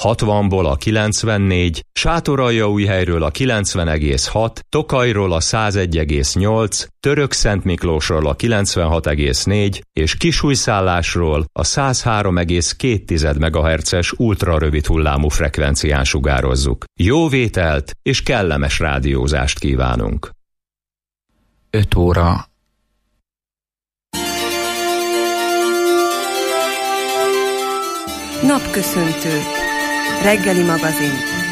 60-ból a 94, Sátoraljaújhelyről a 90,6, Tokajról a 101,8, Törökszentmiklósról a 96,4 és Kisújszállásról a 103,2 MHz-es ultrarövid hullámú frekvencián sugározzuk. Jó vételt és kellemes rádiózást kívánunk! 5 óra. Napköszöntő. Reggeli magazin.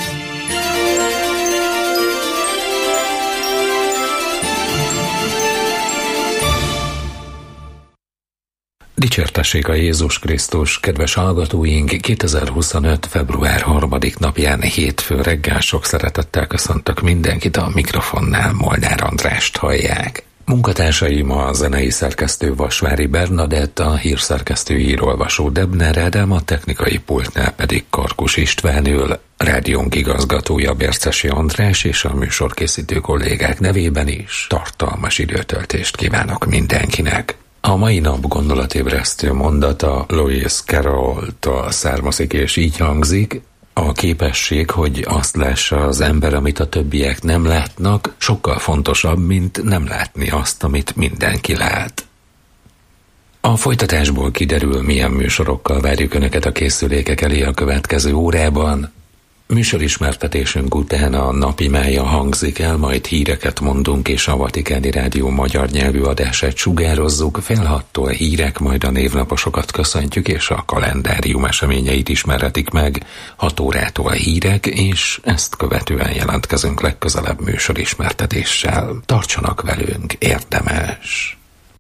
Dicsértessék a Jézus Krisztus, kedves hallgatóink! 2025. február 3. napján hétfő reggel sok szeretettel köszöntök mindenkit, a mikrofonnál Molnár Andrást hallják. Munkatársaim a zenei szerkesztő Vasvári Bernadett, a hírszerkesztő írolvasó Debner Ádám, a technikai pultnál pedig Karkus István ül, rádiónk igazgatója Bércesi András, és a műsorkészítő kollégák nevében is tartalmas időtöltést kívánok mindenkinek. A mai nap gondolatébresztő mondata Lewis Carrolltól származik, és így hangzik: a képesség, hogy azt lássa az ember, amit a többiek nem látnak, sokkal fontosabb, mint nem látni azt, amit mindenki lát. A folytatásból kiderül, milyen műsorokkal várjuk Önöket a készülékek elé a következő órában. Műsorismertetésünk után a napimája hangzik el, majd híreket mondunk, és a Vatikáni Rádió magyar nyelvű adását sugározzuk. Fél 6-tól hírek, majd a névnaposokat köszöntjük, és a kalendárium eseményeit ismerhetik meg. 6 órától hírek, és ezt követően jelentkezünk legközelebb műsorismertetéssel. Tartsanak velünk, érdemes!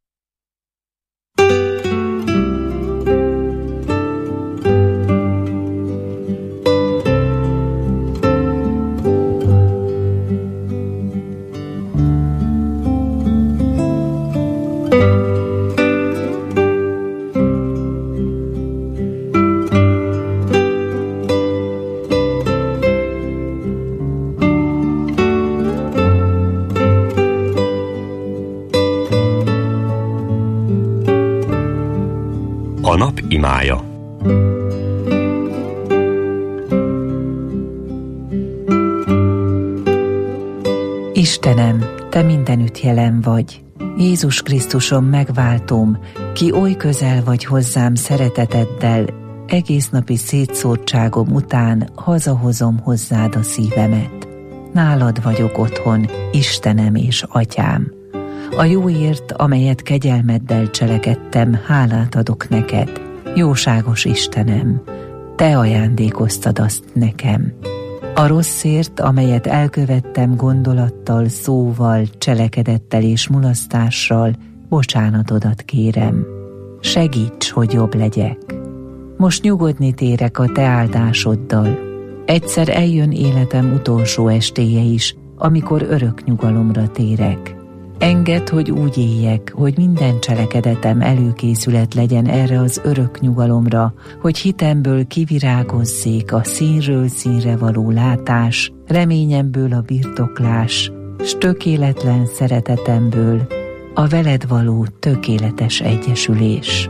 A nap imája. Istenem, Te mindenütt jelen vagy. Jézus Krisztusom, megváltom, ki oly közel vagy hozzám szereteteddel, egész napi szétszórtságom után hazahozom hozzád a szívemet. Nálad vagyok otthon, Istenem és Atyám. A jóért, amelyet kegyelmeddel cselekedtem, hálát adok neked. Jóságos Istenem, Te ajándékoztad azt nekem. A rosszért, amelyet elkövettem gondolattal, szóval, cselekedettel és mulasztással, bocsánatodat kérem. Segíts, hogy jobb legyek. Most nyugodni térek a Te áldásoddal. Egyszer eljön életem utolsó estéje is, amikor örök nyugalomra térek. Engedd, hogy úgy éljek, hogy minden cselekedetem előkészület legyen erre az örök nyugalomra, hogy hitemből kivirágozzék a színről színre való látás, reményemből a birtoklás, s tökéletlen szeretetemből a veled való tökéletes egyesülés.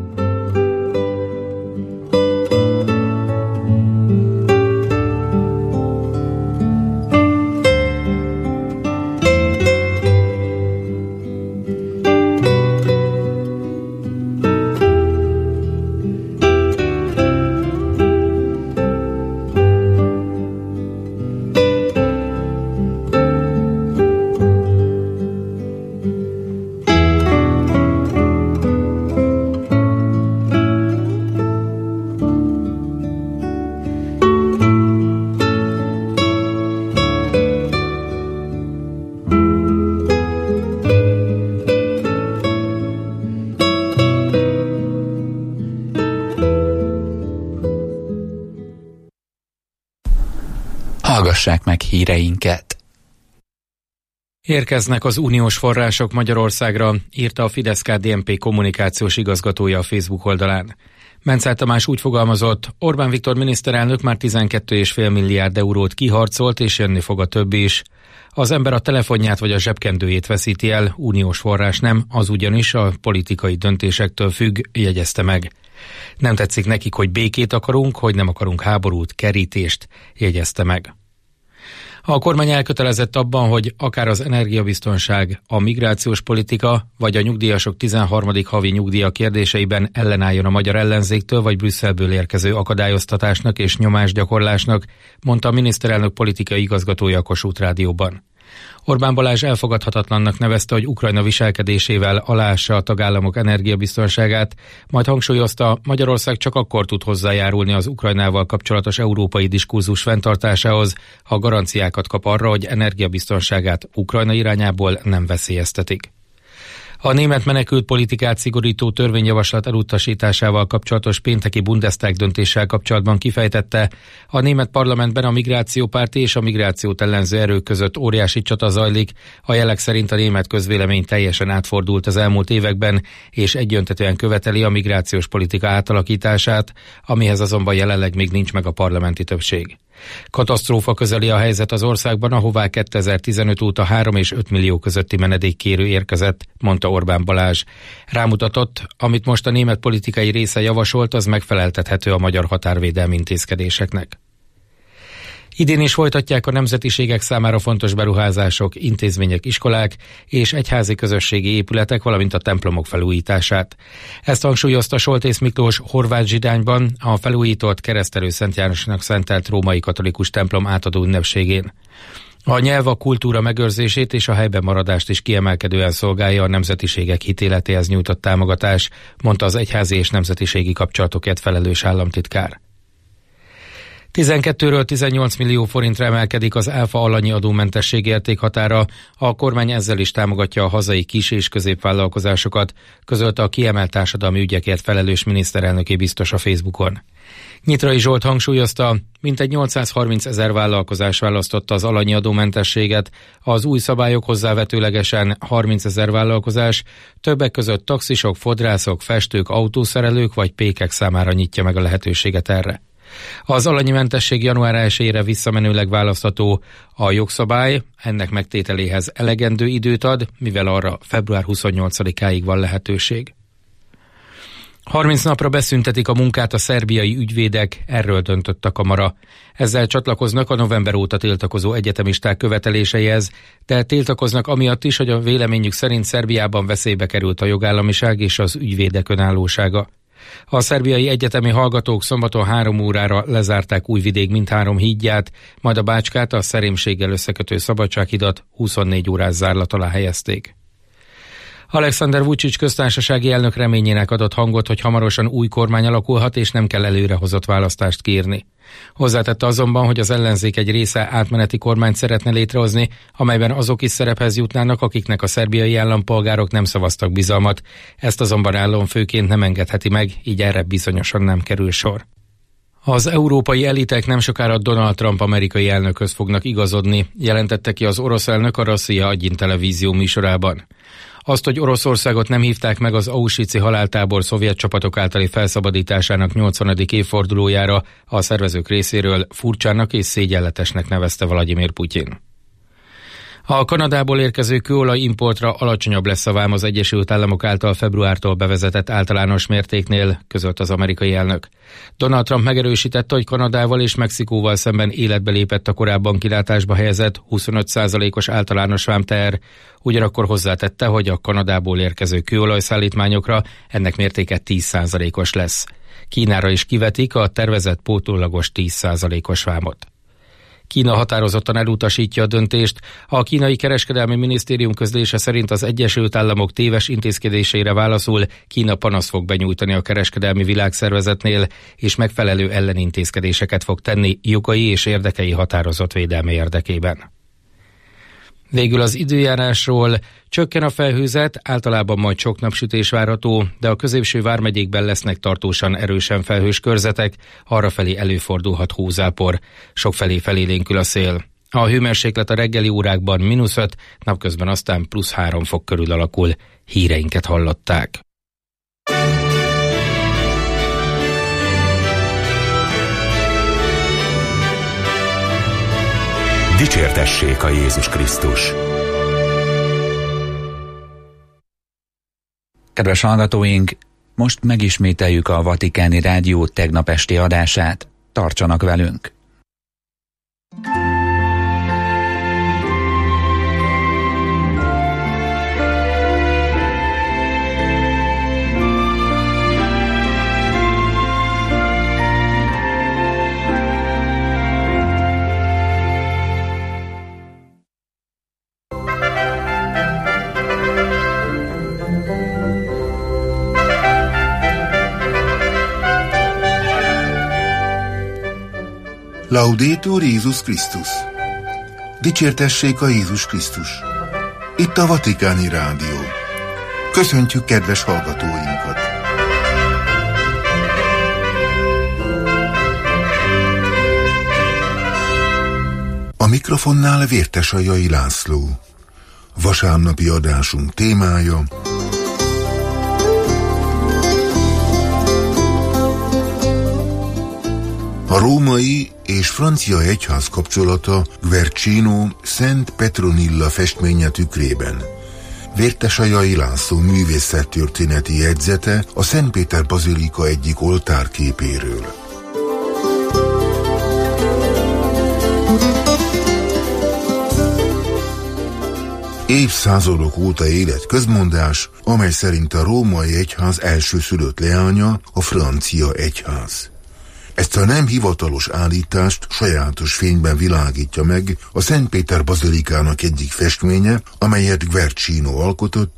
Hallgassák meg híreinket! Érkeznek az uniós források Magyarországra, írta a Fidesz-KDNP kommunikációs igazgatója a Facebook oldalán. Menczál Tamás úgy fogalmazott, Orbán Viktor miniszterelnök már 12,5 milliárd eurót kiharcolt, és jönni fog a többi is. Az ember a telefonját vagy a zsebkendőjét veszíti el, uniós forrás nem, az ugyanis a politikai döntésektől függ, jegyezte meg. Nem tetszik nekik, hogy békét akarunk, hogy nem akarunk háborút, kerítést, jegyezte meg. A kormány elkötelezett abban, hogy akár az energiabiztonság, a migrációs politika vagy a nyugdíjasok 13. havi nyugdíja kérdéseiben ellenálljon a magyar ellenzéktől vagy Brüsszelből érkező akadályoztatásnak és nyomásgyakorlásnak, mondta a miniszterelnök politikai igazgatója a Kossuth Rádióban. Orbán Balázs elfogadhatatlannak nevezte, hogy Ukrajna viselkedésével aláássa a tagállamok energiabiztonságát, majd hangsúlyozta, Magyarország csak akkor tud hozzájárulni az Ukrajnával kapcsolatos európai diskurzus fenntartásához, ha garanciákat kap arra, hogy energiabiztonságát Ukrajna irányából nem veszélyeztetik. A német menekült politikát szigorító törvényjavaslat elutasításával kapcsolatos pénteki Bundestag döntéssel kapcsolatban kifejtette, a német parlamentben a migrációpárti és a migrációt ellenző erők között óriási csata zajlik, a jelek szerint a német közvélemény teljesen átfordult az elmúlt években, és egyöntetően követeli a migrációs politika átalakítását, amihez azonban jelenleg még nincs meg a parlamenti többség. Katasztrófa közeli a helyzet az országban, ahová 2015 óta 3 és 5 millió közötti menedékkérő érkezett, mondta Orbán Balázs. Rámutatott, amit most a német politikai része javasolt, az megfeleltethető a magyar határvédelmi intézkedéseknek. Idén is folytatják a nemzetiségek számára fontos beruházások, intézmények, iskolák és egyházi közösségi épületek, valamint a templomok felújítását. Ezt hangsúlyozta Soltész Miklós Horváth Zsidányban a felújított Keresztelő Szent Jánosnak szentelt római katolikus templom átadó ünnepségén. A nyelv, a kultúra megőrzését és a helyben maradást is kiemelkedően szolgálja a nemzetiségek hitéletéhez nyújtott támogatás, mondta az egyházi és nemzetiségi kapcsolatokért felelős államtitkár. 12-ről 18 millió forintra emelkedik az áfa alanyi adómentesség értékhatára, a kormány ezzel is támogatja a hazai kis- és középvállalkozásokat, közölte a kiemelt társadalmi ügyekért felelős miniszterelnöki biztos a Facebookon. Nyitrai Zsolt hangsúlyozta, mintegy 830 000 vállalkozás választotta az alanyi adómentességet, az új szabályok hozzávetőlegesen 30 000 vállalkozás, többek között taxisok, fodrászok, festők, autószerelők vagy pékek számára nyitja meg a lehetőséget erre. Az alanyi mentesség január 1-ére visszamenőleg választható, a jogszabály ennek megtételéhez elegendő időt ad, mivel arra február 28-áig van lehetőség. 30 napra beszüntetik a munkát a szerbiai ügyvédek, erről döntött a kamara. Ezzel csatlakoznak a november óta tiltakozó egyetemisták követeléseihez, de tiltakoznak amiatt is, hogy a véleményük szerint Szerbiában veszélybe került a jogállamiság és az ügyvédek önállósága. A szerbiai egyetemi hallgatók szombaton 3 órára lezárták Újvidék mindhárom hídját, majd a Bácskát, a Szerémséggel összekötő Szabadsághidat 24 órás zárlat alá helyezték. Alexander Vučić köztársasági elnök reményének adott hangot, hogy hamarosan új kormány alakulhat, és nem kell előrehozott választást kiírni. Hozzátette azonban, hogy az ellenzék egy része átmeneti kormányt szeretne létrehozni, amelyben azok is szerephez jutnának, akiknek a szerbiai állampolgárok nem szavaztak bizalmat. Ezt azonban államfőként nem engedheti meg, így erre bizonyosan nem kerül sor. Az európai elitek nem sokára Donald Trump amerikai elnökhöz fognak igazodni, jelentette ki az orosz elnök a Rosszia Agyin televízió műsorában. Azt, hogy Oroszországot nem hívták meg az Auschwitz-i haláltábor szovjet csapatok általi felszabadításának 80. évfordulójára, a szervezők részéről furcsának és szégyenletesnek nevezte Vladimir Putyin. A Kanadából érkező kőolaj importra alacsonyabb lesz a vám az Egyesült Államok által februártól bevezetett általános mértéknél, közölt az amerikai elnök. Donald Trump megerősítette, hogy Kanadával és Mexikóval szemben életbe lépett a korábban kilátásba helyezett 25%-os általános vámteher, ugyanakkor hozzátette, hogy a Kanadából érkező kőolajszállítmányokra ennek mértéke 10%-os lesz. Kínára is kivetik a tervezett pótlólagos 10%-os vámot. Kína határozottan elutasítja a döntést. A kínai kereskedelmi minisztérium közlése szerint az Egyesült Államok téves intézkedéseire válaszul Kína panaszt fog benyújtani a kereskedelmi világszervezetnél, és megfelelő ellenintézkedéseket fog tenni jogai és érdekei határozott védelme érdekében. Végül az időjárásról: csökken a felhőzet, általában majd sok napsütés várható, de a középső vármegyékben lesznek tartósan erősen felhős körzetek, arrafelé előfordulhat hózápor, sokfelé felélénkül a szél. A hőmérséklet a reggeli órákban -5, napközben aztán +3 fok körül alakul. Híreinket hallották. Dicsértessék a Jézus Krisztus! Kedves hallgatóink, most megismételjük a Vatikáni Rádió tegnap esti adását. Tartsanak velünk! Laudetur Jézus Krisztus! Dicsértessék a Jézus Krisztus! Itt a Vatikáni Rádió. Köszöntjük kedves hallgatóinkat! A mikrofonnál Vértesajai László. Vasárnapi adásunk témája: a római és francia egyház kapcsolata Guercino Szent Petronilla festménye tükrében. Vértesajai László művészettörténeti jegyzete a Szentpéter bazilika egyik oltárképéről. Évszázadok óta élet közmondás, amely szerint a római egyház elsőszülött leánya a francia egyház. Ezt a nem hivatalos állítást sajátos fényben világítja meg a Szentpéter bazilikának egyik festménye, amelyet Guercino alkotott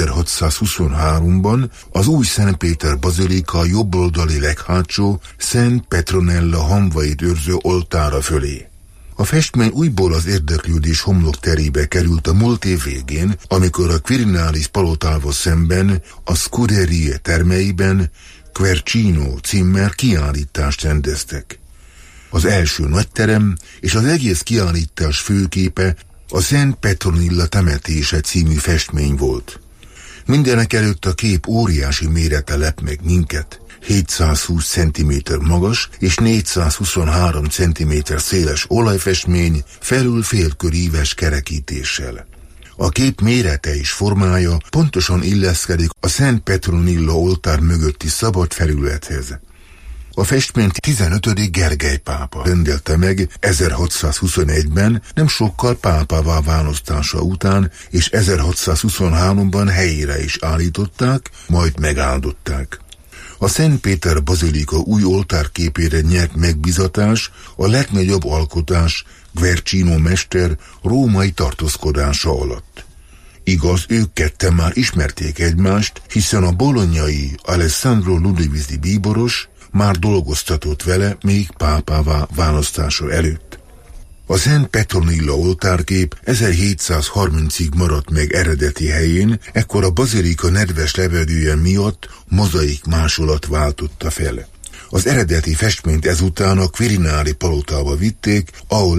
1623-ban az új Szentpéter bazilika jobboldali leghátsó Szent Petronella hamvait őrző oltára fölé. A festmény újból az érdeklődés homlokterébe került a múlt év végén, amikor a Quirinalis palotával szemben a Scuderie termeiben Guercino címmel kiállítást rendeztek. Az első nagyterem és az egész kiállítás főképe a Szent Petronilla temetése című festmény volt. Mindenek előtt a kép óriási mérete lep meg minket, 720 cm magas és 423 cm széles olajfestmény felül félköríves kerekítéssel. A kép mérete és formája pontosan illeszkedik a Szent Petronilla oltár mögötti szabad felülethez. A festményt 15. Gergely pápa rendelte meg 1621-ben, nem sokkal pápává választása után, és 1623-ban helyére is állították, majd megáldották. A Szent Péter bazilika új oltárképére nyert megbízatás a legnagyobb alkotás Guercino mester római tartózkodása alatt. Igaz, ők ketten már ismerték egymást, hiszen a bolognai Alessandro Ludovisi bíboros már dolgoztatott vele még pápává választása előtt. A Szent Petronilla oltárkép 1730-ig maradt meg eredeti helyén, ekkor a bazilika nedves levedője miatt mozaik másolat váltotta fel. Az eredeti festményt ezután a Quirinali palotába vitték, ahol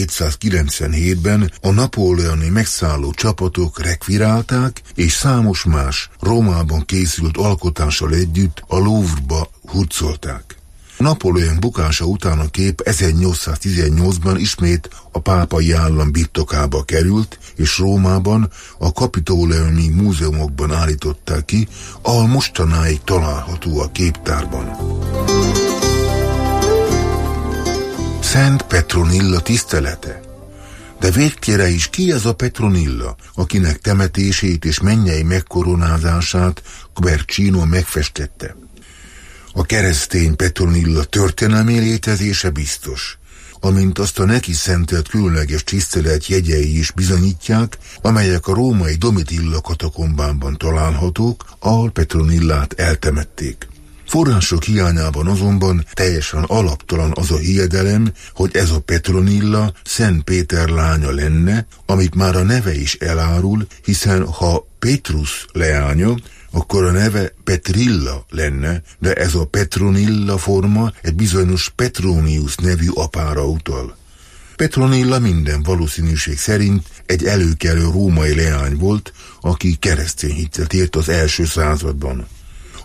1797-ben a napóleoni megszálló csapatok rekvirálták, és számos más Rómában készült alkotással együtt a Louvre-ba hurcolták. Napóleon bukása után a kép 1818-ban ismét a pápai állam birtokába került, és Rómában a Kapitoleumi múzeumokban állították ki, ahol mostanáig található a képtárban. Szent Petronilla tisztelete. De végtére is ki ez a Petronilla, akinek temetését és mennyei megkoronázását Guercino megfestette? A keresztény Petronilla történelmi létezése biztos, amint azt a neki szentelt különleges tisztelet jegyei is bizonyítják, amelyek a római Domitilla katakombában találhatók, ahol Petronillát eltemették. Források hiányában azonban teljesen alaptalan az a hiedelem, hogy ez a Petronilla Szent Péter lánya lenne, amit már a neve is elárul, hiszen ha Petrus leánya, akkor a neve Petrilla lenne, de ez a Petronilla forma egy bizonyos Petronius nevű apára utal. Petronilla minden valószínűség szerint egy előkelő római leány volt, aki keresztény hitet ért az első században.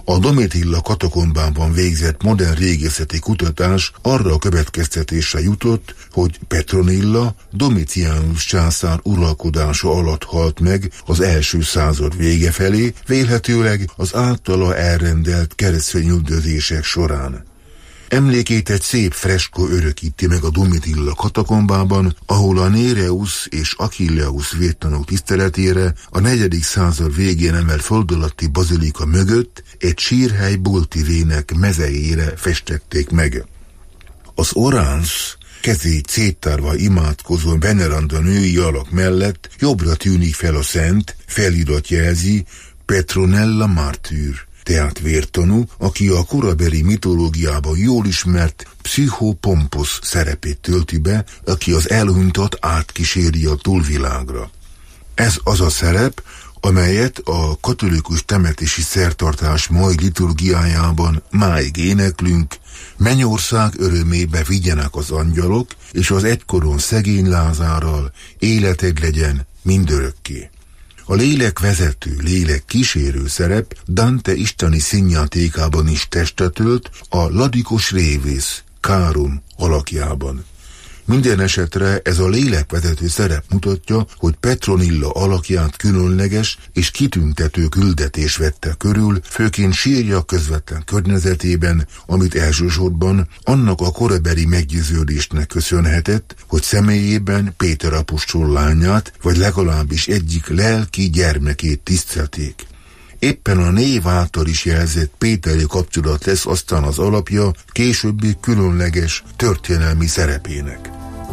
A Domitilla katakombában végzett modern régészeti kutatás arra a következtetésre jutott, hogy Petronilla Domitianus császár uralkodása alatt halt meg az első század vége felé, vélhetőleg az általa elrendelt keresztényüldözések során. Emlékét egy szép freskó örökíti meg a Domitilla katakombában, ahol a Néreus és Achilleus vértanúk tiszteletére a 4. század végén emelt föld alatti bazilika mögött egy sírhely boltivének mezejére festették meg. Az Orans kezét széttárva imádkozó veneranda női alak mellett jobbra tűnik fel a szent, felirat jelzi Petronella Martyr, tehát vértanú, aki a korabeli mitológiában jól ismert Psychopompos szerepét tölti be, aki az elhunytat átkíséri a túlvilágra. Ez az a szerep, amelyet a katolikus temetési szertartás mai liturgiájában máig éneklünk: Mennyország örömébe vigyenek az angyalok, és az egykoron szegény Lázárral életed legyen mindörökké. A lélekvezető, lélek kísérő szerep Dante isteni színjátékában is testet ölt a ladikos révész, Káron alakjában. Minden esetre ez a lélekvezető szerep mutatja, hogy Petronilla alakját különleges és kitüntető küldetés vette körül, főként sírja közvetlen környezetében, amit elsősorban annak a korabeli meggyőződésnek köszönhetett, hogy személyében Péter apostol lányát, vagy legalábbis egyik lelki gyermekét tisztelték. Éppen a név által is jelzett péteri kapcsolat lesz aztán az alapja későbbi különleges történelmi szerepének.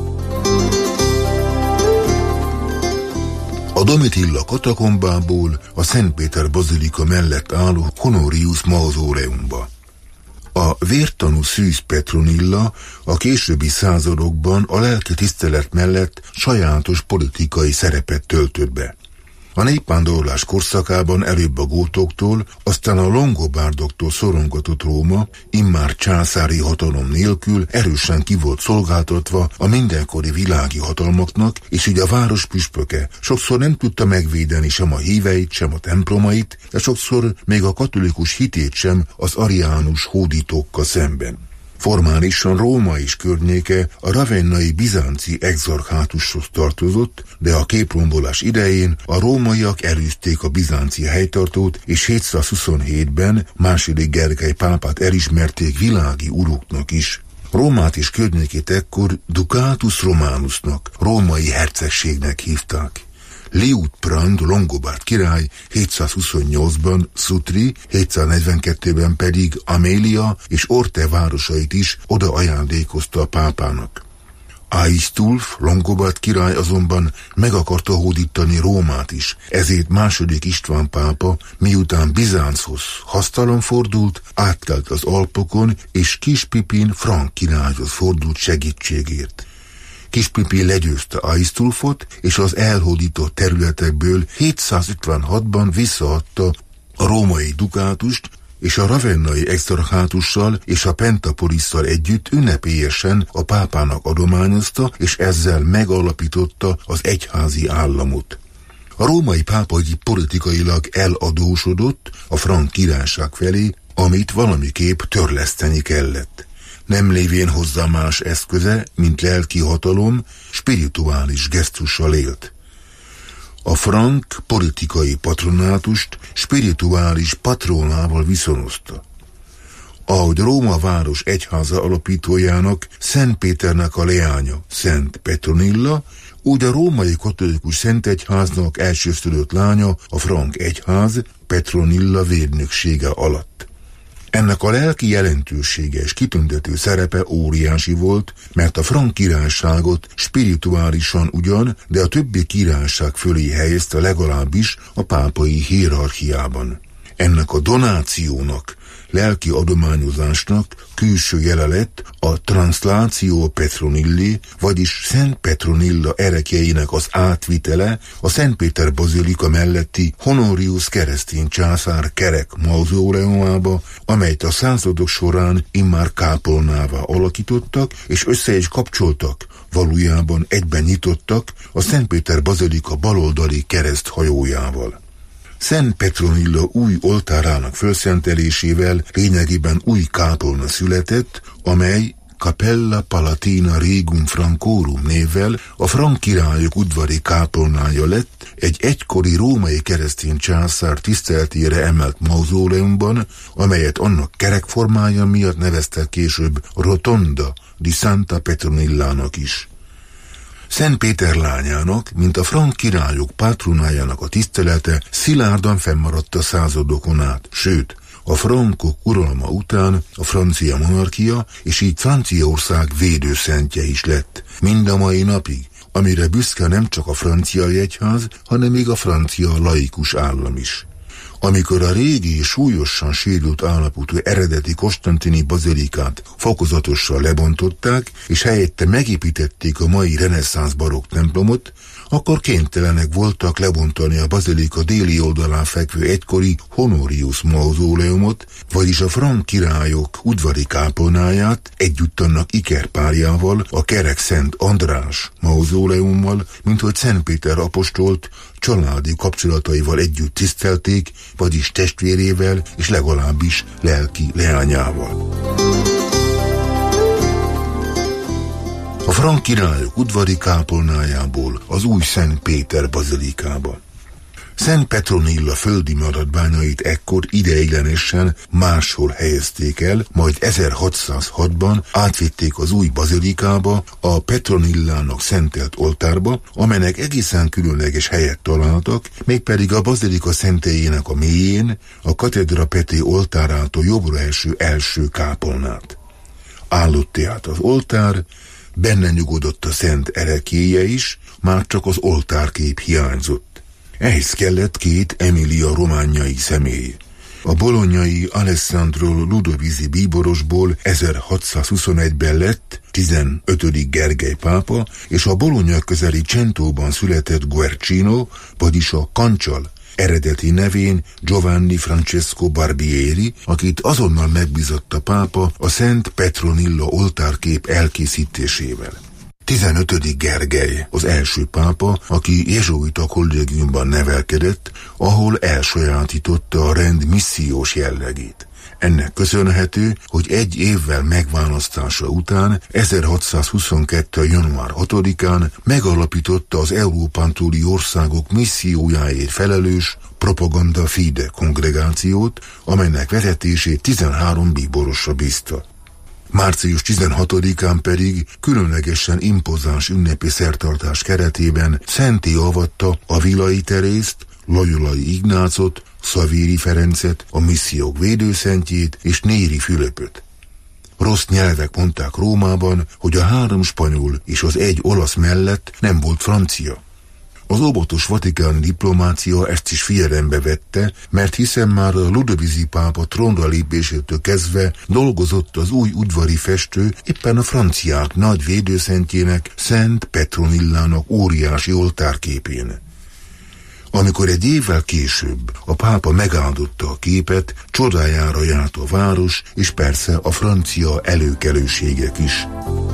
A Domitilla katakombából a Szent Péter bazilika mellett álló Honorius mauzóleumba. A vértanú szűz Petronilla a későbbi századokban a lelki tisztelet mellett sajátos politikai szerepet töltött be. A népvándorlás korszakában előbb a gótoktól, aztán a longobárdoktól szorongatott Róma immár császári hatalom nélkül erősen ki volt szolgáltatva a mindenkori világi hatalmaknak, és így a város püspöke sokszor nem tudta megvédeni sem a híveit, sem a templomait, de sokszor még a katolikus hitét sem az ariánus hódítókkal szemben. Formálisan Róma és környéke a ravennai bizánci exarchátushoz tartozott, de a képrombolás idején a rómaiak elűzték a bizánci helytartót, és 727-ben II. Gergely pápát elismerték világi uruknak is. Rómát és környékét ekkor Ducatus Romanusnak, római hercegségnek hívták. Liutprand longobárd király 728-ban Sutri, 742-ben pedig Amélia és Orte városait is oda ajándékozta a pápának. Aistulf longobárd király azonban meg akarta hódítani Rómát is, ezért II. István pápa, miután Bizánchoz hasztalan fordult, átkelt az Alpokon, és Kis Pipin frank királyhoz fordult segítségért. Kis Pipi legyőzte Aistulfot, és az elhódított területekből 756-ban visszaadta a római dukátust, és a ravennai exarchátussal és a Pentapolisszal együtt ünnepélyesen a pápának adományozta, és ezzel megalapította az egyházi államot. A római pápa politikailag eladósodott a frank királyság felé, amit valamiképp törleszteni kellett. Nem lévén hozzá más eszköze, mint lelki hatalom, spirituális gesztussal élt. A frank politikai patronátust spirituális patronával viszonozta. Ahogy Róma város egyháza alapítójának, Szent Péternek a leánya, Szent Petronilla, úgy a római katolikus szentegyháznak elsőszülött lánya, a frank egyház Petronilla védnöksége alatt. Ennek a lelki jelentősége és kitüntető szerepe óriási volt, mert a frank királyságot spirituálisan ugyan, de a többi királyság fölé helyezte legalábbis a pápai hierarchiában. Ennek a donációnak, lelki adományozásnak külső jele lett a Translatio Petronilli, vagyis Szent Petronilla erekjeinek az átvitele a Szent Péter bazilika melletti Honorius keresztény császár kerek mauzóleumába, amelyet a századok során immár kápolnává alakítottak, és össze is kapcsoltak, valójában egyben nyitottak a Szent Péter bazilika baloldali kereszt hajójával. Szent Petronilla új oltárának fölszentelésével lényegében új kápolna született, amely Capella Palatina Regum Francorum névvel a frank királyok udvari kápolnája lett, egy egykori római keresztény császár tiszteletére emelt mauzóleumban, amelyet annak kerekformája miatt neveztek később Rotonda di Santa Petronillának is. Szent Péter lányának, mint a frank királyok pátronájának a tisztelete szilárdan fennmaradt a századokon át, sőt, a frankok uralma után a francia monarchia, és így Franciaország védőszentje is lett, mind a mai napig, amire büszke nem csak a francia egyház, hanem még a francia laikus állam is. Amikor a régi és súlyosan sérült állapotú eredeti konstantini bazilikát fokozatosan lebontották, és helyette megépítették a mai reneszánsz barokk templomot, akkor kénytelenek voltak lebontani a bazilika déli oldalán fekvő egykori Honorius mauzóleumot, vagyis a frank királyok udvari kápolnáját együtt annak ikerpárjával, a kerek Szent András mauzóleummal, minthogy Szent Péter apostolt családi kapcsolataival együtt tisztelték, vagyis testvérével és legalábbis lelki leányával. A frank királyok udvari kápolnájából az új Szent Péter bazilikába. Szent Petronilla földi maradványait ekkor ideiglenesen máshol helyezték el, majd 1606-ban átvitték az új bazilikába, a Petronillának szentelt oltárba, amelynek egészen különleges helyet találtak, mégpedig a bazilika szentélyének a mélyén, a Katedra Peti oltárától jobbra eső első kápolnát. Állott tehát az oltár, benne nyugodott a szent ereklyéje is, már csak az oltárkép hiányzott. Ehhez kellett két Emilia romániai személy. A bolognai Alessandro Ludovisi bíborosból 1621-ben lett 15. Gergely pápa, és a Bologna közeli Centóban született Guercino, vagyis a Kancsal, eredeti nevén Giovanni Francesco Barbieri, akit azonnal megbízott a pápa a Szent Petronilla oltárkép elkészítésével. 15. Gergely az első pápa, aki jezsuita kollégiumban nevelkedett, ahol elsajátította a rend missziós jellegét. Ennek köszönhető, hogy egy évvel megválasztása után 1622. január 6-án megalapította az Európán túli országok missziójáért felelős Propaganda Fide kongregációt, amelynek vezetését 13 bíborosra bízta. Március 16-án pedig különlegesen impozáns ünnepi szertartás keretében szentté avatta a Vilai Terészt, Loyolai Ignácot, Szavéri Ferencet, a missziók védőszentjét és Néri Fülöpöt. Rossz nyelvek mondták Rómában, hogy a 3 spanyol és az 1 olasz mellett nem volt francia. Az óvatos vatikáni diplomácia ezt is figyelembe vette, mert hiszen már a Ludovisi pápa trónra lépésétől kezdve dolgozott az új udvari festő éppen a franciák nagy védőszentjének, Szent Petronillának óriási oltárképén. Amikor egy évvel később a pápa megáldotta a képet, csodájára járt a város, és persze a francia előkelőségek is.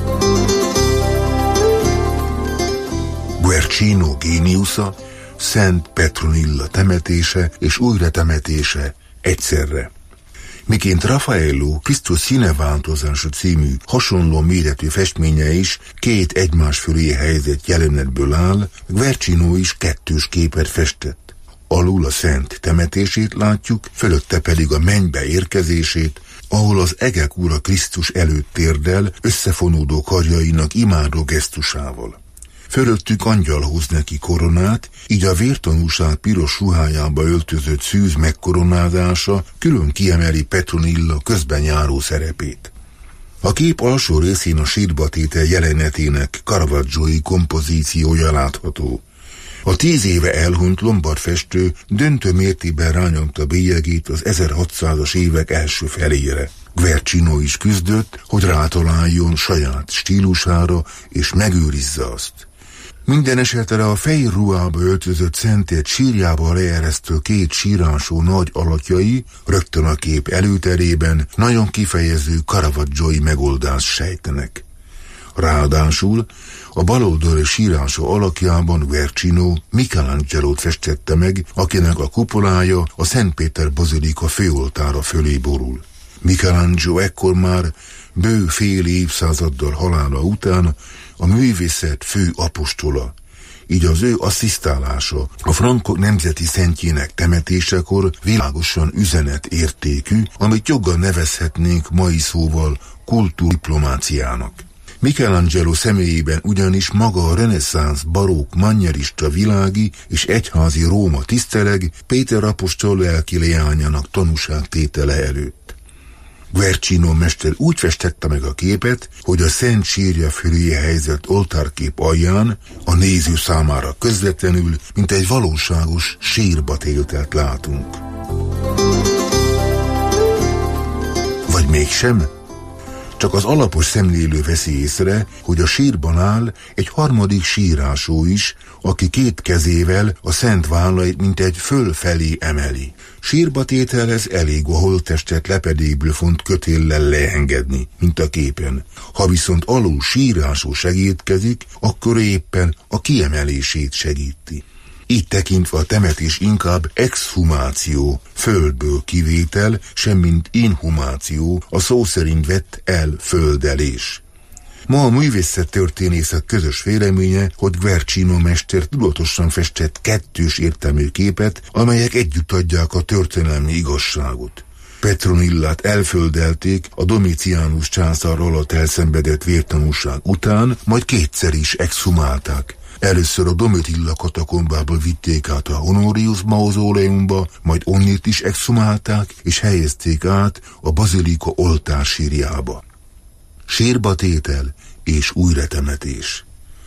Guercino géniusza, Szent Petronilla temetése és újratemetése egyszerre. Miként Raffaello Krisztus színeváltozása című hasonló méretű festménye is 2 egymás fölé helyezett jelenetből áll, Guercino is 2 képet festett. Alul a szent temetését látjuk, fölötte pedig a mennybe érkezését, ahol az egek ura Krisztus előtt térdel, összefonódó karjainak imádó gesztusával. Fölöttük angyal hoz neki koronát, így a vértanúság piros ruhájába öltözött szűz megkoronázása külön kiemeli Petronilla közben járó szerepét. A kép alsó részén a sírba tétel jelenetének Caravaggio-i kompozíciója látható. A 10 éve elhunyt lombard festő döntő mértékben rányomta bélyegét az 1600-as évek első felére. Guercino is küzdött, hogy rátaláljon saját stílusára és megőrizze azt. Minden esetre a fehér ruhába öltözött szentét sírjába leeresztő 2 sírású nagy alakjai rögtön a kép előterében nagyon kifejező Caravaggio-i megoldást sejtenek. Ráadásul a baloldali sírása alakjában Guercino Michelangelót festette meg, akinek a kupolája a Szent Péter bazilika főoltára fölé borul. Michelangelo ekkor már bő fél évszázaddal halála után a művészet fő apostola, így az ő asszisztálása a frankok nemzeti szentjének temetésekor világosan üzenetértékű, amit joggal nevezhetnénk mai szóval kultúrdiplomáciának. Michelangelo személyében ugyanis maga a reneszánsz, barók, manierista, világi és egyházi Róma tiszteleg Péter apostol lelki leányának tanúságtétele előtt. Guercino mester úgy festette meg a képet, hogy a Szent Sírja fölé helyezett oltárkép alján a néző számára közvetlenül, mint egy valóságos sírbatételt látunk. Vagy mégsem? Csak az alapos szemlélő veszi észre, hogy a sírban áll egy harmadik sírásó is, aki két kezével a szent vállait mintegy fölfelé emeli. Sírbatételhez elég a holttestet lepedéből font kötéllel leengedni, mint a képen. Ha viszont alul sírásó segítkezik, akkor éppen a kiemelését segíti. Így tekintve a temetés inkább exhumáció, földből kivétel, semmint inhumáció, a szó szerint vett elföldelés. Ma a művészettörténészek közös véleménye, hogy Guercino mester tudatosan festett kettős értelmű képet, amelyek együtt adják a történelmi igazságot. Petronillát elföldelték a Domitianus császár alatt elszenvedett vértanúság után, majd kétszer is exhumálták. Először a Domitilla katakombából vitték át a Honorius mauzóleumba, majd onnét is exhumálták, és helyezték át a bazilika oltársírjába. Sírbatétel és újratemetés.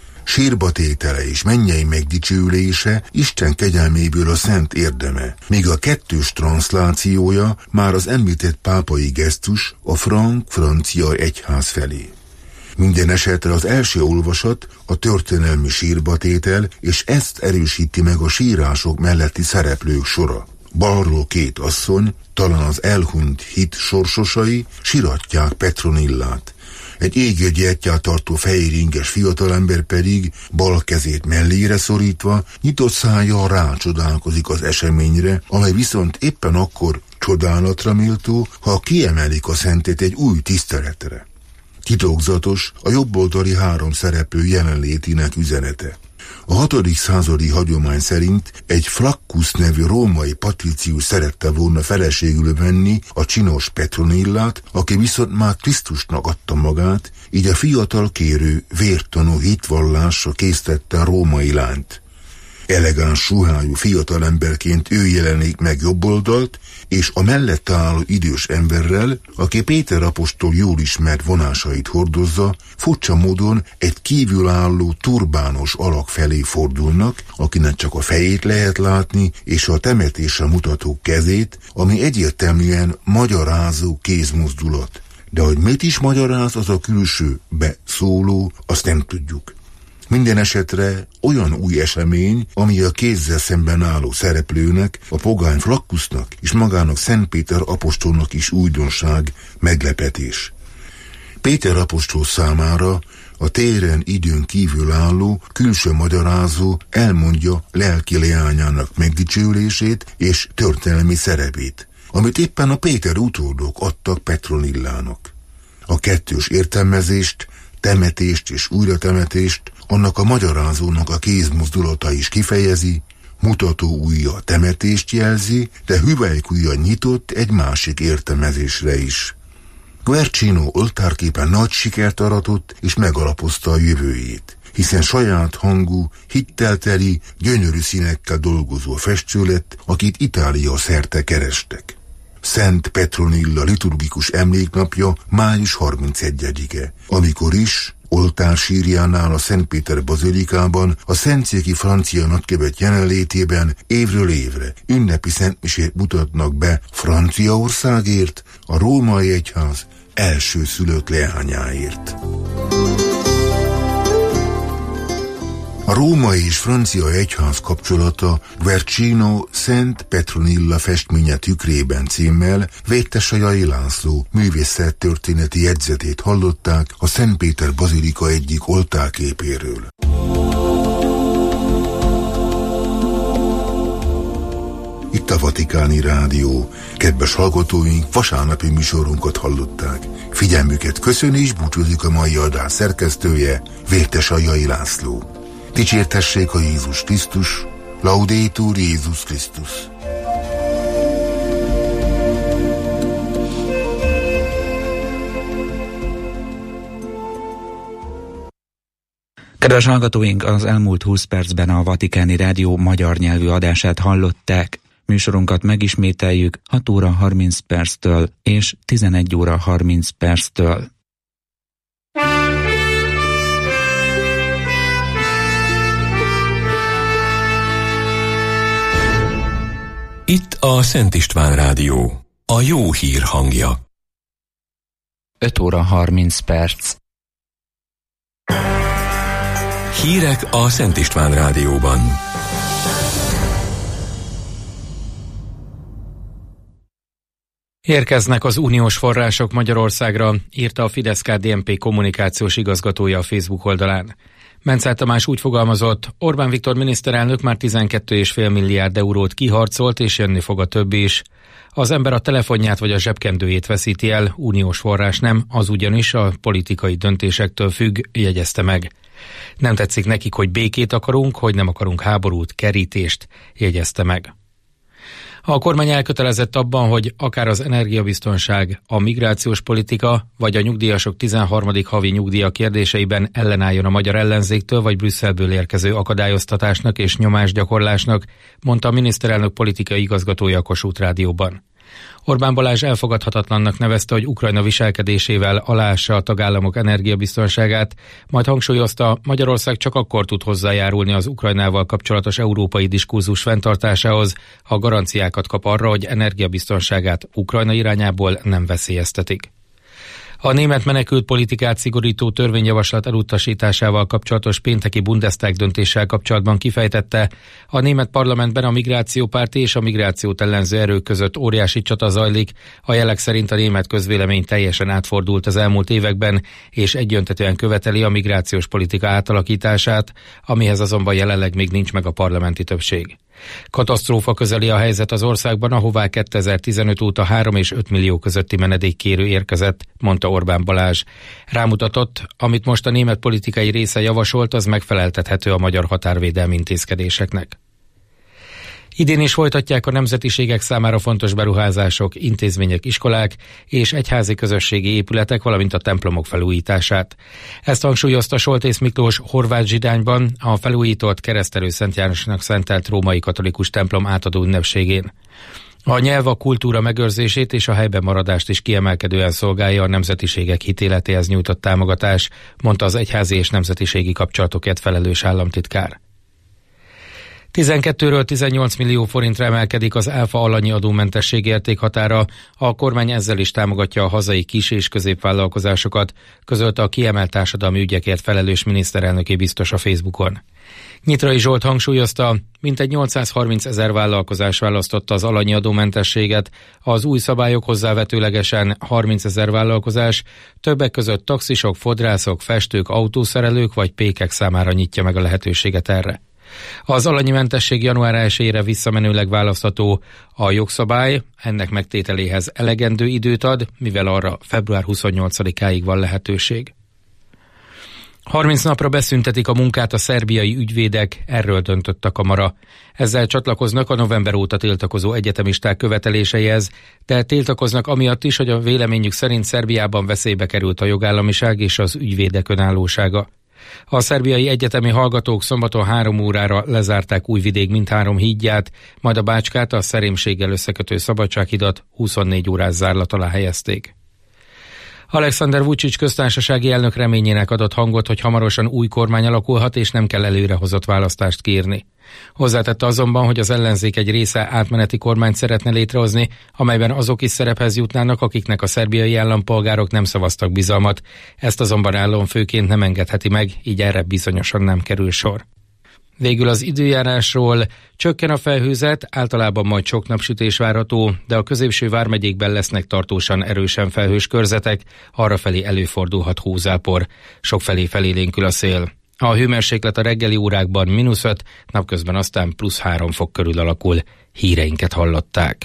Sírbatétele és mennyei megdicsőlése Isten kegyelméből a szent érdeme, míg a kettős transzlációja már az említett pápai gesztus a francia egyház felé. Minden esetre az első olvasat a történelmi sírbatétel, és ezt erősíti meg a sírások melletti szereplők sora. Balról két asszony, talán az elhunyt hit sorsosai, siratják Petronillát. Egy égő gyertyát tartó fehéringes fiatalember pedig, bal kezét mellére szorítva, nyitott szájjal rácsodálkozik az eseményre, amely viszont éppen akkor csodálatra méltó, ha kiemelik a szentet egy új tiszteletre. Titokzatos a jobboldali három szereplő jelenlétének üzenete. A 6. századi hagyomány szerint egy Flaccus nevű római patricius szerette volna feleségül venni a csinos Petronillát, aki viszont már Krisztusnak adta magát, így a fiatal kérő vértanú hitvallásra késztette a római lányt. Elegáns suhájú fiatalemberként ő jelenik meg jobboldalt, és a mellette álló idős emberrel, aki Péter apostol jól ismert vonásait hordozza, furcsa módon egy kívülálló turbános alak felé fordulnak, akinek csak a fejét lehet látni, és a temetésre mutató kezét, ami egyértelműen magyarázó kézmozdulat. De hogy mit is magyaráz az a külső beszóló, azt nem tudjuk. Minden esetre olyan új esemény, ami a kézzel szemben álló szereplőnek, a pogány Flaccusnak és magának Szent Péter apostolnak is újdonság, meglepetés. Péter apostol számára a téren időn kívül álló, külső magyarázó elmondja lelki leányának megdicsőlését és történelmi szerepét, amit éppen a Péter utódok adtak Petronillának. A kettős értelmezést, temetést és újratemetést annak a magyarázónak a kézmozdulata is kifejezi, mutató ujja a temetést jelzi, de hüvelykujja nyitott egy másik értelmezésre is. Guercino oltárképen nagy sikert aratott és megalapozta a jövőjét, hiszen saját hangú, hittelteli, gyönyörű színekkel dolgozó festő lett, akit Itália szerte kerestek. Szent Petronilla liturgikus emléknapja május 31-e, amikor is oltársírjánál a Szent Péter bazilikában a szentszéki francia nagykövet jelenlétében évről évre ünnepi szentmisét mutatnak be Franciaországért, a római egyház első szülött leányáért. A római és francia egyház kapcsolata Guercino Szent Petronilla festménye tükrében címmel Vértesajai László művészettörténeti jegyzetét hallották a Szent Péter bazilika egyik oltárképéről. Itt a Vatikáni Rádió. Kedves hallgatóink, vasárnapi műsorunkat hallották. Figyelmüket köszöni és búcsúzik a mai adás szerkesztője, Vértesajai László. Dicsértessék a Jézus Krisztus, Laudetur Jézus Krisztus. Kedves hallgatóink, az elmúlt 20 percben a Vatikáni Rádió magyar nyelvű adását hallották. Műsorunkat megismételjük 6 óra 30 perctől és 11 óra 30 perctől. Itt a Szent István Rádió, a jó hír hangja. 5 óra 30 perc. Hírek a Szent István Rádióban. Érkeznek az uniós források Magyarországra, írta a Fidesz-KDNP kommunikációs igazgatója a Facebook oldalán. Mencel Tamás úgy fogalmazott, Orbán Viktor miniszterelnök már 12,5 milliárd eurót kiharcolt, és jönni fog a többi is. Az ember a telefonját vagy a zsebkendőjét veszíti el, uniós forrás nem, az ugyanis a politikai döntésektől függ, jegyezte meg. Nem tetszik nekik, hogy békét akarunk, hogy nem akarunk háborút, kerítést, jegyezte meg. A kormány elkötelezett abban, hogy akár az energiabiztonság, a migrációs politika vagy a nyugdíjasok 13. havi nyugdíja kérdéseiben ellenálljon a magyar ellenzéktől vagy Brüsszelből érkező akadályoztatásnak és nyomásgyakorlásnak, mondta a miniszterelnök politikai igazgatója a Kossuth Rádióban. Orbán Balázs elfogadhatatlannak nevezte, hogy Ukrajna viselkedésével aláássa a tagállamok energiabiztonságát, majd hangsúlyozta, Magyarország csak akkor tud hozzájárulni az Ukrajnával kapcsolatos európai diskurzus fenntartásához, ha garanciákat kap arra, hogy energiabiztonságát Ukrajna irányából nem veszélyeztetik. A német menekült politikát szigorító törvényjavaslat elutasításával kapcsolatos pénteki Bundestag döntéssel kapcsolatban kifejtette, a német parlamentben a migrációpárti és a migrációt ellenző erők között óriási csata zajlik, a jelek szerint a német közvélemény teljesen átfordult az elmúlt években, és egyöntetően követeli a migrációs politika átalakítását, amihez azonban jelenleg még nincs meg a parlamenti többség. Katasztrófa közeli a helyzet az országban, ahová 2015 óta 3 és 5 millió közötti menedékkérő érkezett, mondta Orbán Balázs. Rámutatott, amit most a német politikai része javasolt, az megfeleltethető a magyar határvédelmi intézkedéseknek. Idén is folytatják a nemzetiségek számára fontos beruházások, intézmények, iskolák és egyházi közösségi épületek, valamint a templomok felújítását. Ezt hangsúlyozta Soltész Miklós Horváth Zsidányban a felújított Keresztelő Szent Jánosnak szentelt római katolikus templom átadó ünnepségén. A nyelv, a kultúra megőrzését és a helyben maradást is kiemelkedően szolgálja a nemzetiségek hitéletéhez nyújtott támogatás, mondta az egyházi és nemzetiségi kapcsolatokért felelős államtitkár. 12-ről 18 millió forintra emelkedik az áfa alanyi adómentesség értékhatára, a kormány ezzel is támogatja a hazai kis- és középvállalkozásokat, közölte a kiemelt társadalmi ügyekért felelős miniszterelnöki biztos a Facebookon. Nyitrai Zsolt hangsúlyozta, mintegy 830 000 vállalkozás választotta az alanyi adómentességet, az új szabályok hozzávetőlegesen 30 000 vállalkozás, többek között taxisok, fodrászok, festők, autószerelők vagy pékek számára nyitja meg a lehetőséget erre. Az alanyi mentesség január 1-ére visszamenőleg választható a jogszabály, ennek megtételéhez elegendő időt ad, mivel arra február 28-áig van lehetőség. 30 napra beszüntetik a munkát a szerbiai ügyvédek, erről döntött a kamara. Ezzel csatlakoznak a november óta tiltakozó egyetemisták követeléseihez, de tiltakoznak amiatt is, hogy a véleményük szerint Szerbiában veszélybe került a jogállamiság és az ügyvédek önállósága. A szerbiai egyetemi hallgatók szombaton 3 órára lezárták Újvidék mindhárom hídját, majd a Bácskát, a Szerémséggel összekötő Szabadsághidat 24 órás zárlat alá helyezték. Alexander Vučić köztársasági elnök reményének adott hangot, hogy hamarosan új kormány alakulhat, és nem kell előrehozott választást kiírni. Hozzátette azonban, hogy az ellenzék egy része átmeneti kormányt szeretne létrehozni, amelyben azok is szerephez jutnának, akiknek a szerbiai állampolgárok nem szavaztak bizalmat. Ezt azonban államfőként nem engedheti meg, így erre bizonyosan nem kerül sor. Végül az időjárásról: csökken a felhőzet, általában majd sok napsütés várható, de a középső vármegyékben lesznek tartósan erősen felhős körzetek, arrafelé előfordulhat hózápor, sokfelé felélénkül a szél. A hőmérséklet a reggeli órákban -5, napközben aztán +3 fok körül alakul. Híreinket hallották.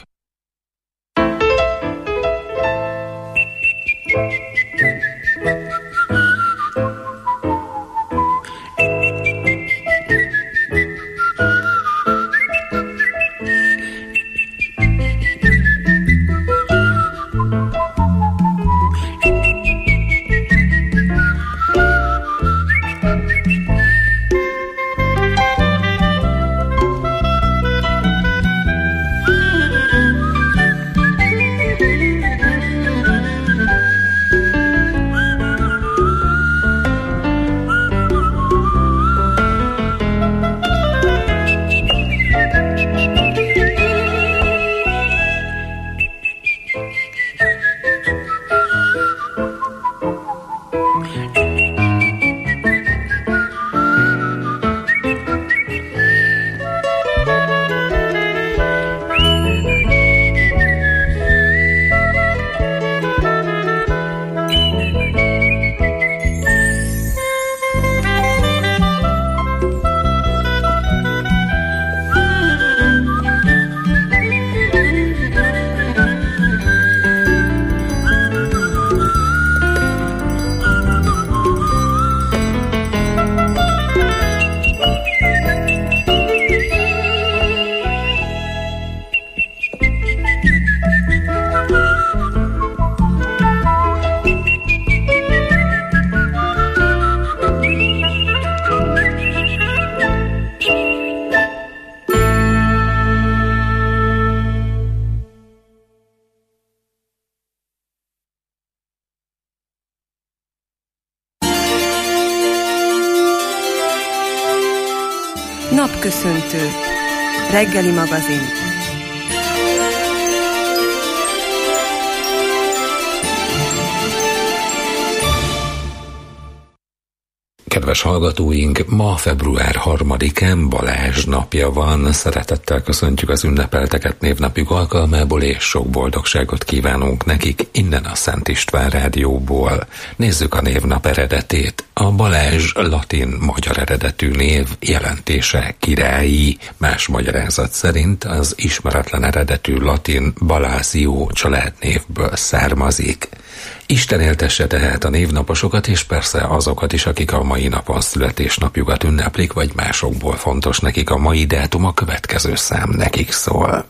Napköszöntő. Reggeli magazin. Kedves hallgatóink, ma február 3-án Balázs napja van. Szeretettel köszöntjük az ünnepelteket névnapjuk alkalmából, és sok boldogságot kívánunk nekik innen a Szent István Rádióból. Nézzük a névnap eredetét. A Balázs latin-magyar eredetű név, jelentése királyi. Más magyarázat szerint az ismeretlen eredetű latin Balázio családnévből származik. Isten éltesse tehát a névnaposokat, és persze azokat is, akik a mai napon születésnapjukat ünneplik, vagy másokból fontos nekik a mai dátum, a következő szám nekik szól.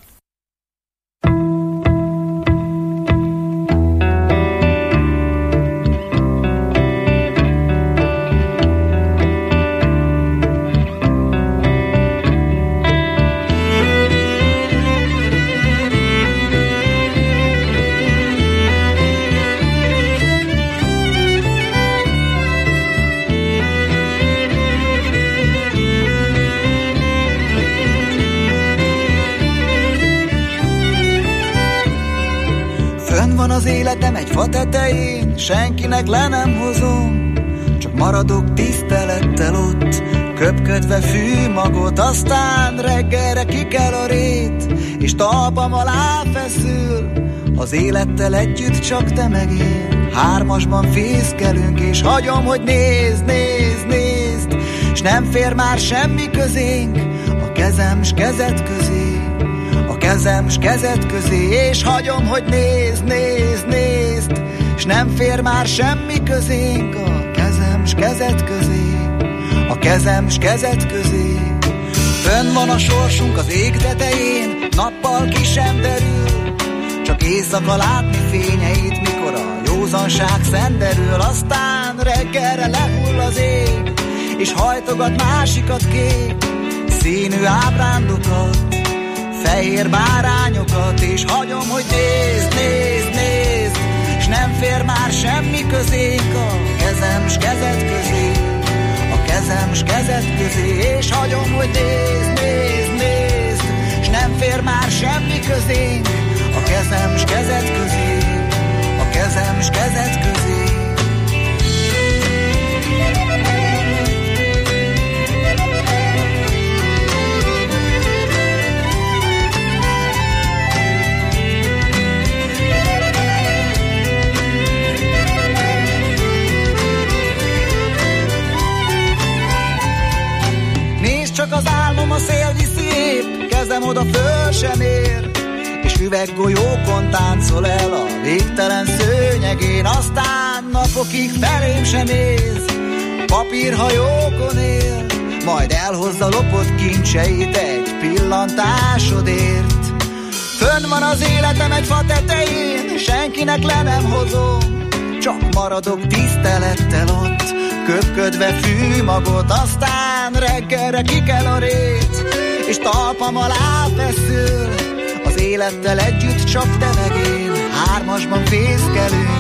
Van az életem egy fa tetején, senkinek le nem hozom, csak maradok tisztelettel ott, köpködve fűmagot, aztán reggelre kikel a rét, és talpam alá feszül, az élettel együtt csak te meg én. Hármasban fészkelünk, és hagyom, hogy nézd, nézd, nézd, s nem fér már semmi közénk, a kezem s kezed közé. Kezem s kezed közé, és hagyom, hogy nézd, nézd, nézd, s nem fér már semmi közénk, a kezem s kezed közé, a kezem s kezed közé. Fönn van a sorsunk az ég tetején, nappal ki sem derül, csak éjszaka látni fényeit, mikor a józanság szenderül, aztán reggelre lehull az ég, és hajtogat másikat kék színű ábrándokat, fehér bárányokat, és hagyom, hogy nézd, nézd, nézd, s nem fér már semmi közénk, a kezem s kezed közé, a kezem s kezed közé, és hagyom, hogy nézd, nézd, nézd, s nem fér már semmi közénk, a kezem s kezed közé, a kezem s kezed közé. csak az álmom a szél viszi épp, kezem oda föl sem ér, és üveggolyókon táncol el a végtelen szőnyegén, aztán napokig felém sem néz, papírhajókon él, majd elhozza lopott kincseit egy pillantásodért. Fönn van az életem egy fa tetején, senkinek le nem hozom, csak maradok tisztelettel ott, köpködve fűmagot, aztán reggelre kikel a rét, és talpam alá feszül, az élettel együtt csak te meg én, hármasban fészkelünk.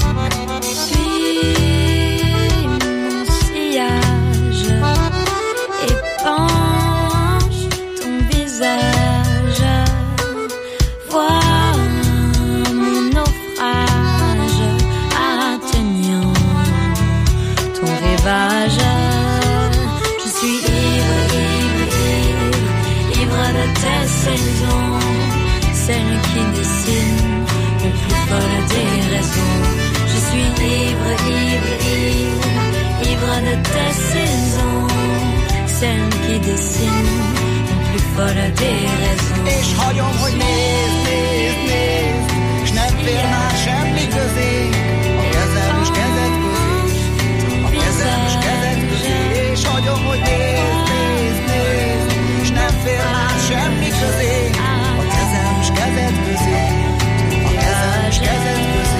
Je suis ivre, ivre, ivre, ivre de tes saisons, celles qui dessinent le plus folle des raisons. Je suis ivre, ivre, ivre, ivre de tes saisons, celles qui dessinent le plus folle des raisons. És hagyom, hogy nézd, nézd, nézd, s nem fér már semmi közé, a kezem is kezed közé, a kezem is kezed közé, és hagyom, hogy nézd, nézd, nézd, s nem fér már semmi közé, a kezem is kezed közé, a kezem is kezed közé.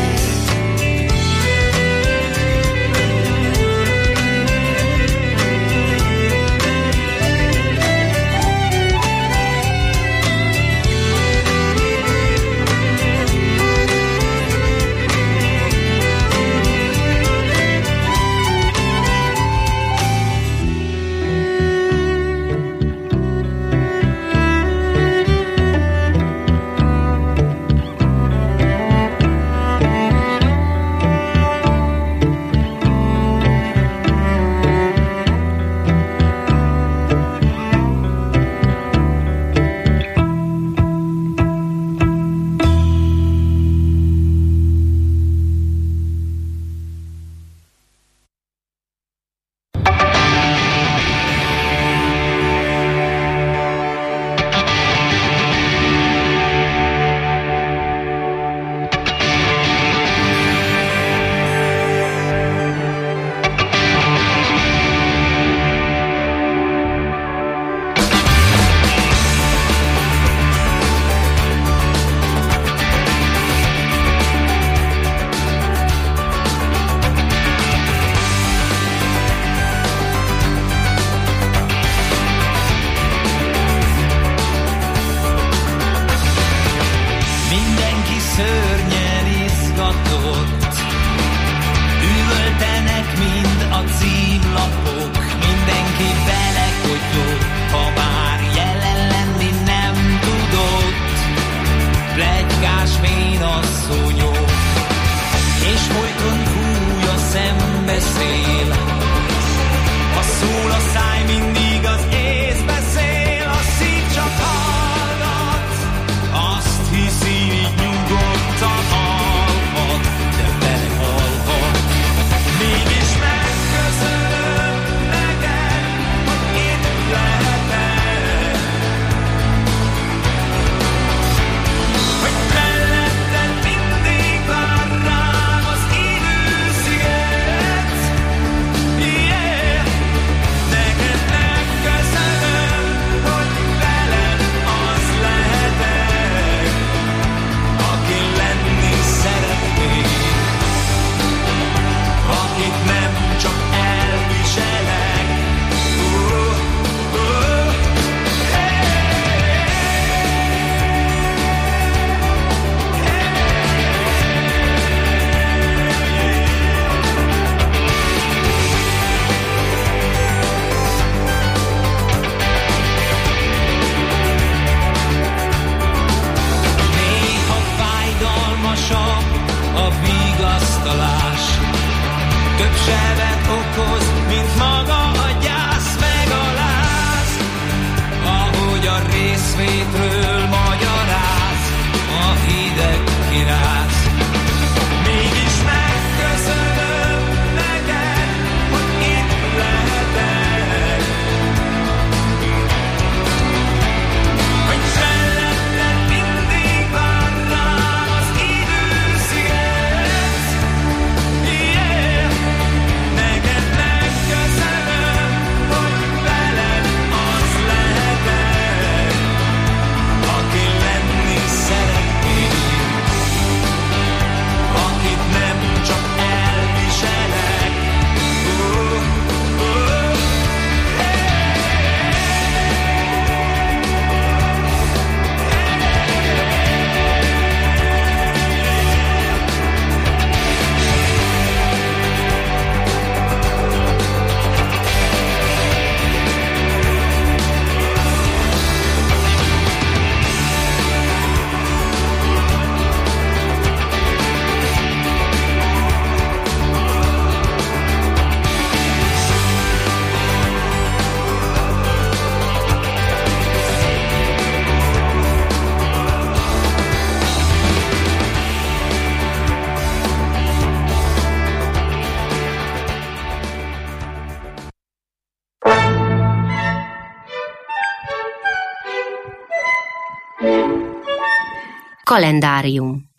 Kalendárium.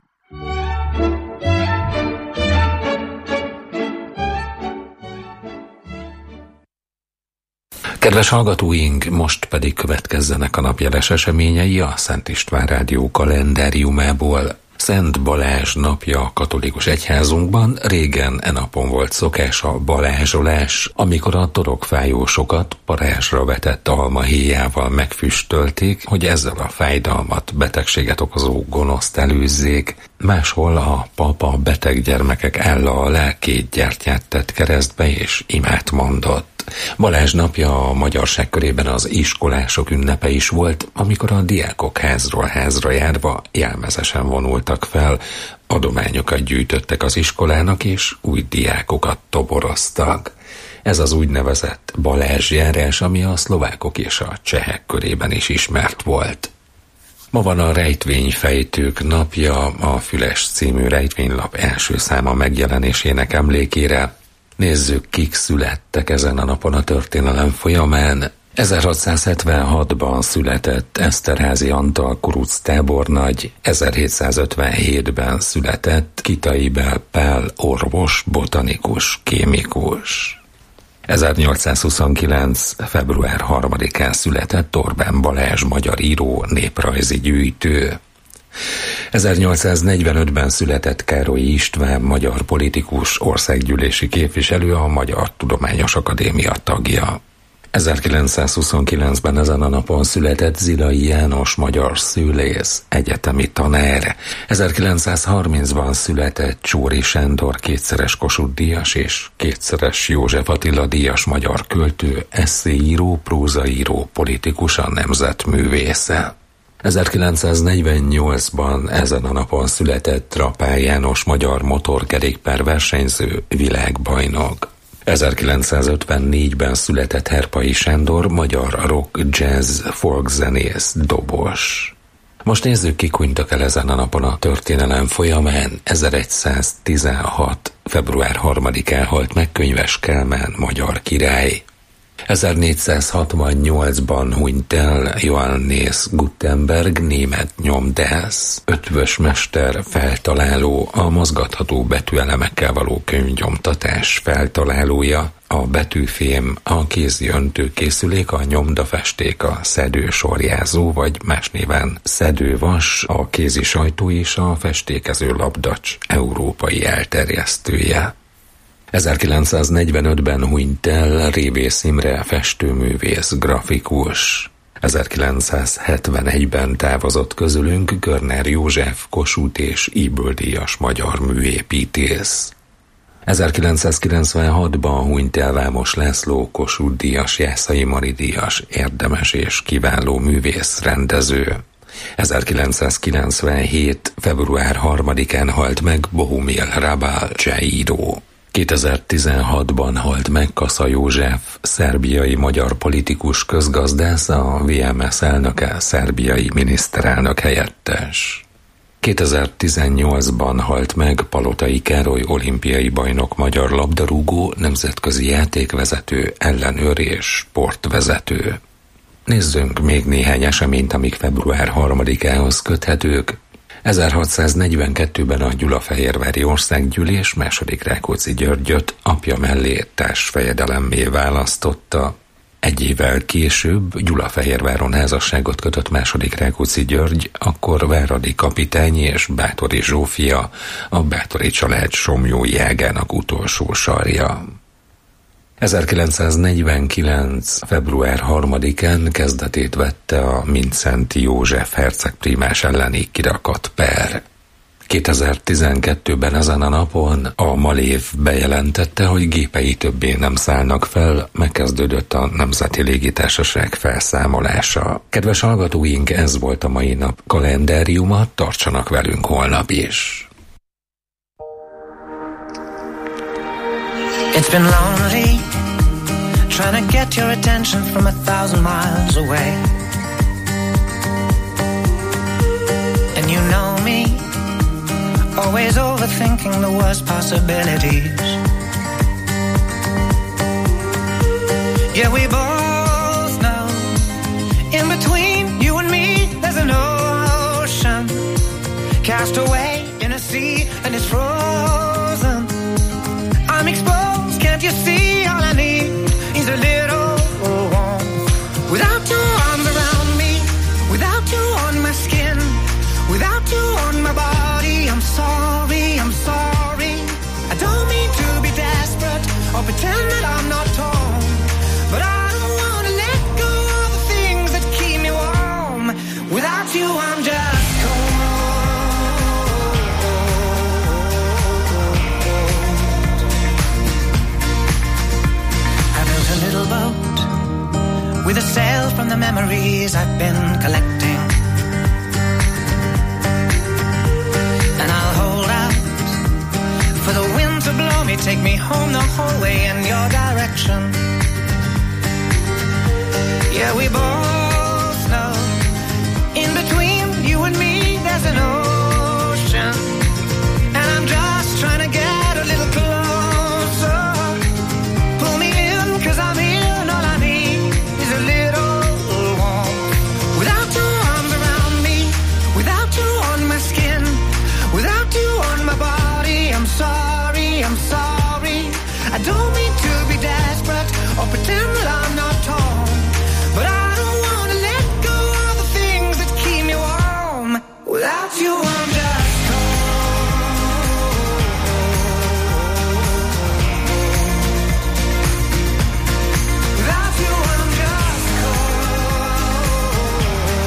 Kedves hallgatóink, most pedig következzenek a napjeles eseményei a Szent István Rádió kalendáriumából. Szent Balázs napja a katolikus egyházunkban. Régen e napon volt szokás a balázsolás, amikor a torokfájósokat parázsra vetett almahéjával megfüstölték, hogy ezzel a fájdalmat, betegséget okozó gonoszt előzzék. Máshol a papa beteg gyermekek álla alá 2 gyertyát tett keresztbe és imát mondott. Balázs napja a magyarság körében az iskolások ünnepe is volt, amikor a diákok házról házra járva jelmezesen vonultak fel, adományokat gyűjtöttek az iskolának és új diákokat toboroztak. Ez az úgynevezett Balázsjárás, ami a szlovákok és a csehek körében is ismert volt. Ma van a rejtvényfejtők napja, a Füles című rejtvénylap első száma megjelenésének emlékére. Nézzük, kik születtek ezen a napon a történelem folyamán. 1676-ban született Eszterházy Antal kuruc tábornagy, 1757-ben született Kitai Bel Pál orvos, botanikus, kémikus. 1829. február 3-án született Orbán Balázs magyar író, néprajzi gyűjtő. 1845-ben született Károlyi István magyar politikus, országgyűlési képviselő, a Magyar Tudományos Akadémia tagja. 1929-ben ezen a napon született Zilai János magyar szülész, egyetemi tanár. 1930-ban született Csóri Sándor 2-szeres Kossuth-díjas és 2-szeres József Attila díjas magyar költő, esszéíró, prózaíró, politikus, a nemzetművésze. 1948-ban ezen a napon született Rapály János magyar motorkerékpár versenyző, világbajnok. 1954-ben született Herpai Sándor magyar rock, jazz, folkzenész, dobos. Most nézzük, kik hunytak el ezen a napon a történelem folyamán. 1116. február 3-án halt meg Könyves Kálmán magyar király. 1468-ban hunyt el Johannes Gutenberg, német nyomdász, ötvösmester, feltaláló, a mozgatható betűelemekkel való könyvnyomtatás feltalálója, a betűfém, a kézi öntőkészülék, a nyomdafesték, a szedősorjázó, vagy más néven szedővas, a kézi sajtó és a festékező labdacs európai elterjesztője. 1945-ben hunyt el Révész Imre, festőművész, grafikus. 1971-ben távozott közülünk Görner József, Kossuth és Ybl-díjas magyar műépítész. 1996-ban hunyt el Vámos László, Kossuth-díjas, Jászai Mari-díjas, érdemes és kiváló művész, rendező. 1997. február 3-án halt meg Bohumil Hrabal, cseh író. 2016-ban halt meg Kassa József, szerbiai magyar politikus, közgazdász, a VMS elnöke, szerbiai miniszterelnök helyettes. 2018-ban halt meg Palotai Károly, olimpiai bajnok, magyar labdarúgó, nemzetközi játékvezető, ellenőr és sportvezető. Nézzünk még néhány eseményt, amik február 3-ához köthetők. 1642-ben a Gyulafehérvári Országgyűlés II. Rákóczi Györgyöt apja mellé társfejedelemmé választotta. Egy évvel később Gyulafehérváron házasságot kötött II. Rákóczi György, akkor váradi kapitány és Báthori Zsófia, a Báthori család somlyói ágának utolsó sarja. 1949. február 3-án kezdetét vette a Mindszenty József hercegprímás elleni kirakat per. 2012-ben ezen a napon a Malév bejelentette, hogy gépei többé nem szállnak fel, megkezdődött a Nemzeti Légitársaság felszámolása. Kedves hallgatóink, ez volt a mai nap kalendáriuma, tartsanak velünk holnap is. It's been lonely, trying to get your attention from 1,000 miles away. And you know me, always overthinking the worst possibilities. Yeah, we both know, in between you and me, there's an ocean. with a sail from the memories I've been collecting. And I'll hold out for the wind to blow me, take me home the whole way in your direction. Yeah, we both know in between you and me there's an ocean, and I'm just trying to get a little closer. Pull me in, 'cause I'm in, all I need is a little warmth. Without your arms around me, without you on my skin, without you on my body, I'm sorry, I'm sorry. I don't mean to be desperate or pretend that I'm not torn, but I don't want to let go of the things that keep me warm. Without you I'm just cold. Without you I'm just cold.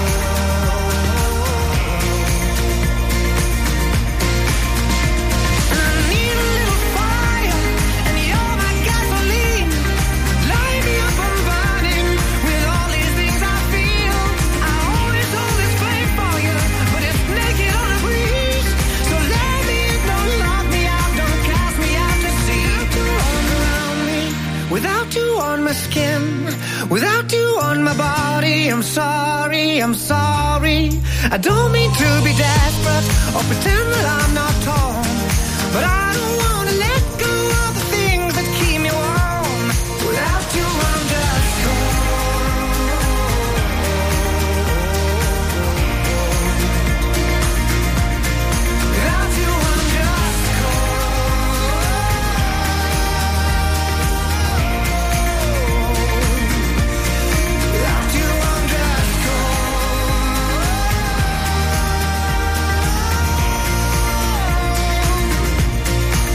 And I need a little fire, and you're my gasoline. Light me up, I'm burning with all these things I feel. I always hold this flame for you, but it's naked on a breeze. So let me in, don't lock me out, don't cast me out to sea. Without you around me, without you on my skin, without you on my body, I'm sorry, I'm sorry. I don't mean to be desperate or pretend that I'm not torn, but I don't want to let go of the things that keep me warm. Without you I'm just cold. Without you I'm just cold. Without you I'm just cold.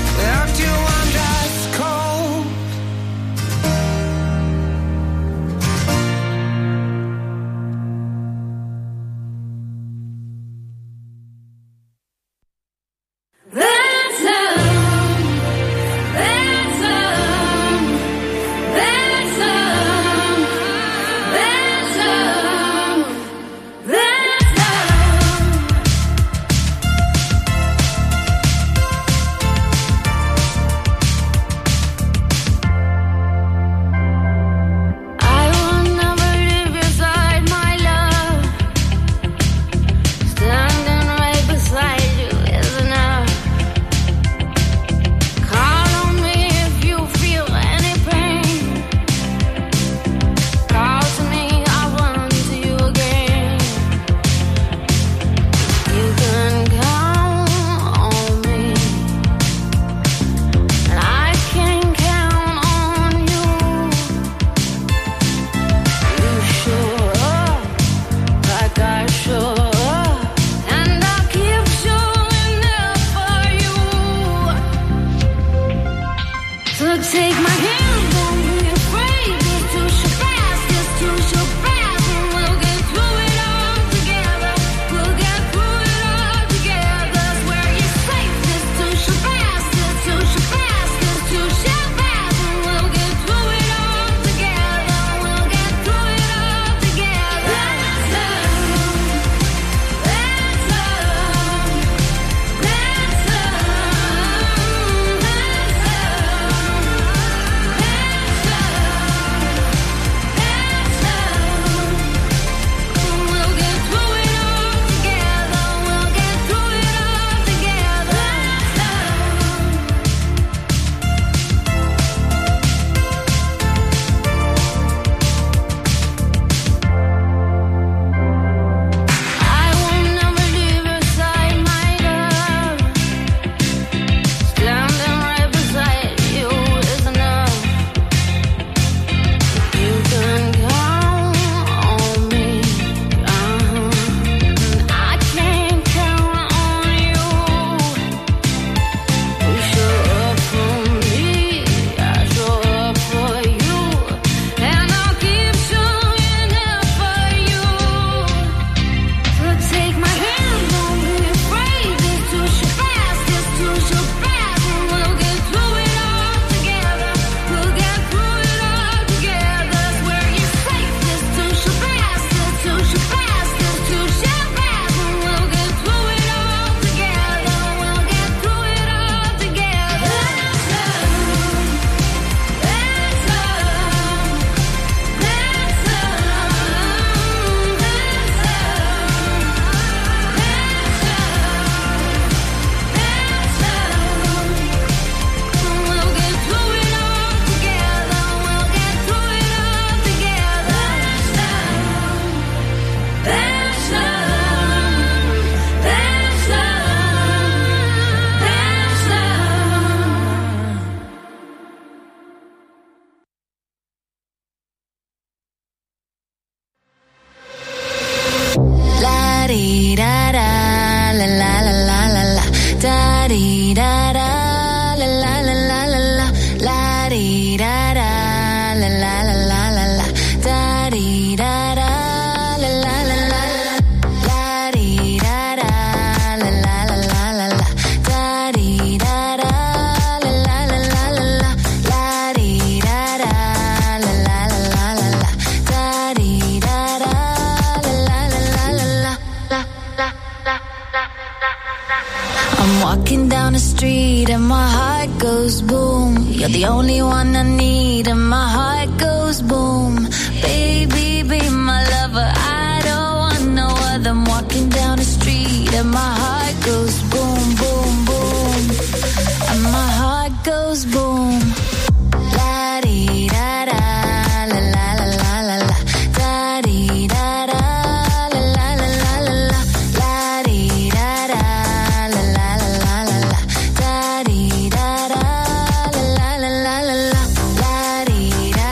and my heart goes boom. You're the only one I need and my heart goes boom. Baby, be my lover, I don't want no other. I'm walking down the street and my heart goes boom, boom, boom. And my heart goes boom. La di da da, la la la la la la, da di da da, la la la la la la, la di da da, la la la la la la, da di da da, la la la la la la, la di da,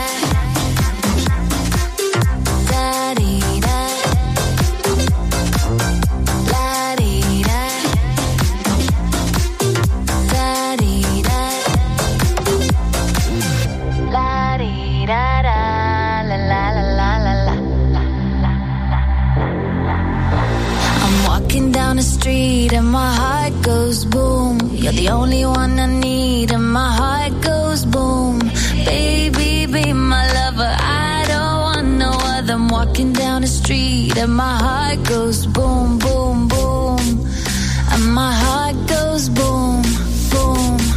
da di da, la di da, da di da. La di da da, la la la la la la. I'm walking down the street and my heart goes boom. You're the only one I need and my heart goes boom. Baby, be my lover, I don't want no other. I'm walking down the street and my heart goes boom, boom, boom. And my heart goes boom, boom.